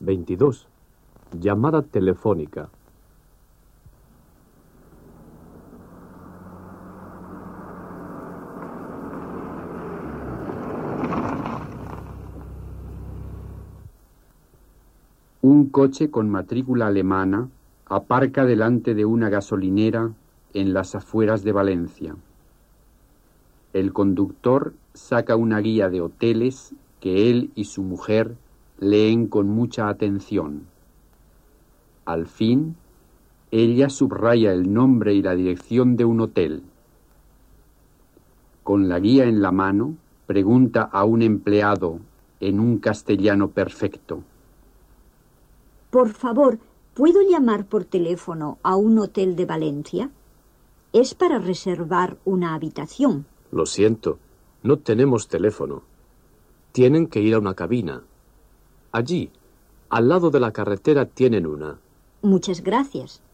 22. Llamada telefónica. Un coche con matrícula alemana aparca delante de una gasolinera en las afueras de Valencia. El conductor saca una guía de hoteles que él y su mujer leen con mucha atención. Al fin, ella subraya el nombre y la dirección de un hotel. Con la guía en la mano, pregunta a un empleado en un castellano perfecto: Por favor, ¿puedo llamar por teléfono a un hotel de Valencia? Es para reservar una habitación. Lo siento, no tenemos teléfono. Tienen que ir a una cabina. Allí, al lado de la carretera, tienen una. Muchas gracias.